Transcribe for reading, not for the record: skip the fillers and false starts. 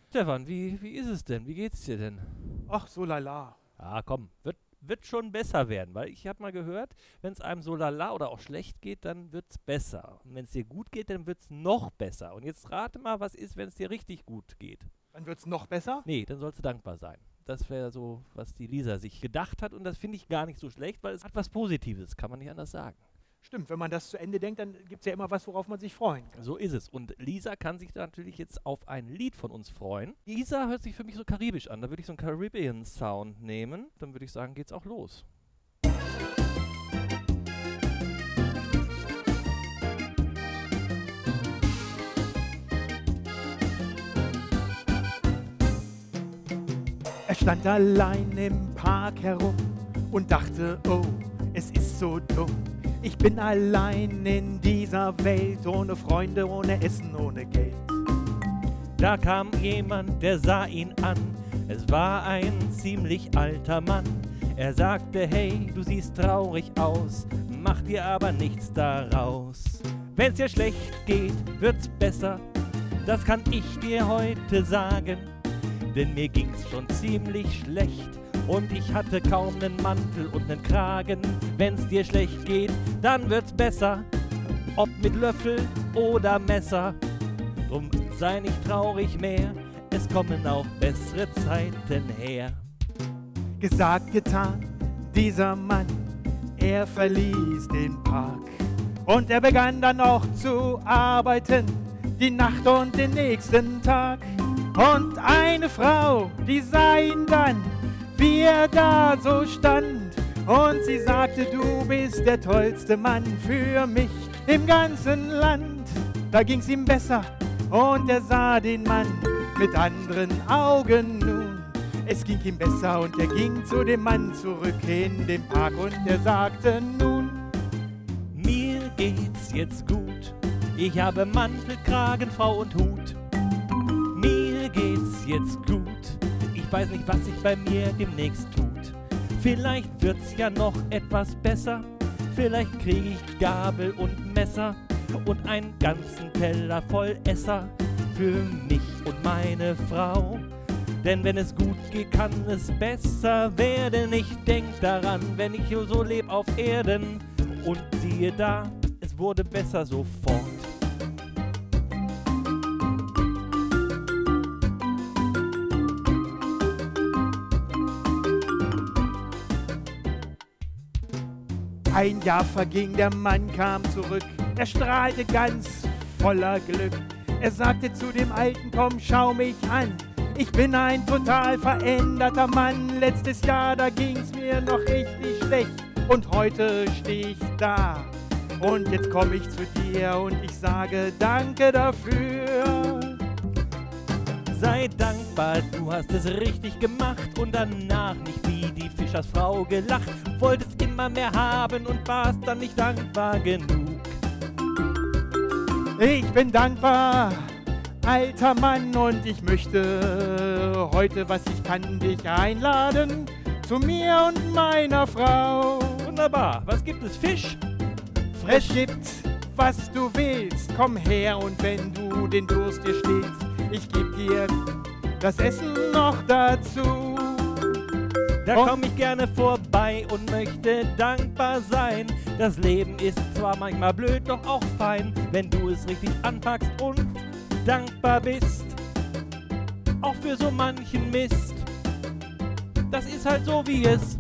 Stefan, wie ist es denn? Wie geht's dir denn? Ach, so lala. Ah, komm, wird schon besser werden, weil ich habe mal gehört, wenn es einem so lala oder auch schlecht geht, dann wird's besser. Und wenn es dir gut geht, dann wird's noch besser. Und jetzt rate mal, was ist, wenn es dir richtig gut geht? Dann wird's noch besser? Nee, dann sollst du dankbar sein. Das wäre so, was die Lisa sich gedacht hat und das finde ich gar nicht so schlecht, weil es hat was Positives, kann man nicht anders sagen. Stimmt, wenn man das zu Ende denkt, dann gibt es ja immer was, worauf man sich freuen kann. So ist es. Und Lisa kann sich da natürlich jetzt auf ein Lied von uns freuen. Lisa hört sich für mich so karibisch an. Da würde ich so einen Caribbean-Sound nehmen. Dann würde ich sagen, geht's auch los. Er stand allein im Park herum und dachte, oh, es ist so dumm. Ich bin allein in dieser Welt, ohne Freunde, ohne Essen, ohne Geld. Da kam jemand, der sah ihn an. Es war ein ziemlich alter Mann. Er sagte, hey, du siehst traurig aus, mach dir aber nichts daraus. Wenn's dir schlecht geht, wird's besser, das kann ich dir heute sagen. Denn mir ging's schon ziemlich schlecht und ich hatte kaum nen Mantel und nen Kragen. Wenn's dir schlecht geht, dann wird's besser, ob mit Löffel oder Messer. Drum sei nicht traurig mehr, es kommen auch bessere Zeiten her. Gesagt, getan, dieser Mann, er verließ den Park. Und er begann dann noch zu arbeiten, die Nacht und den nächsten Tag. Und eine Frau, die sah ihn dann, wie er da so stand. Und sie sagte, du bist der tollste Mann für mich im ganzen Land. Da ging's ihm besser und er sah den Mann mit anderen Augen nun. Es ging ihm besser und er ging zu dem Mann zurück in den Park und er sagte nun: Mir geht's jetzt gut, ich habe Mantel, Kragen, Frau und Hut. Mir geht's jetzt gut, ich weiß nicht, was sich bei mir demnächst tut. Vielleicht wird's ja noch etwas besser, vielleicht krieg ich Gabel und Messer und einen ganzen Teller voll Esser für mich und meine Frau. Denn wenn es gut geht, kann es besser werden. Ich denk daran, wenn ich so leb auf Erden. Und siehe da, es wurde besser sofort. Ein Jahr verging, der Mann kam zurück, er strahlte ganz voller Glück. Er sagte zu dem Alten, komm, schau mich an, ich bin ein total veränderter Mann. Letztes Jahr, da ging's mir noch richtig schlecht und heute steh ich da. Und jetzt komm ich zu dir und ich sage danke dafür. Sei dankbar, du hast es richtig gemacht und danach nicht wie die Fischersfrau gelacht. Wolltest immer mehr haben und warst dann nicht dankbar genug. Ich bin dankbar, alter Mann, und ich möchte heute, was ich kann, dich einladen zu mir und meiner Frau. Wunderbar, was gibt es? Fisch? Es gibt, was du willst, komm her, und wenn du den Durst dir stillst, ich geb dir das Essen noch dazu. Da komm ich gerne vorbei und möchte dankbar sein. Das Leben ist zwar manchmal blöd, doch auch fein, wenn du es richtig anpackst und dankbar bist. Auch für so manchen Mist. Das ist halt so, wie es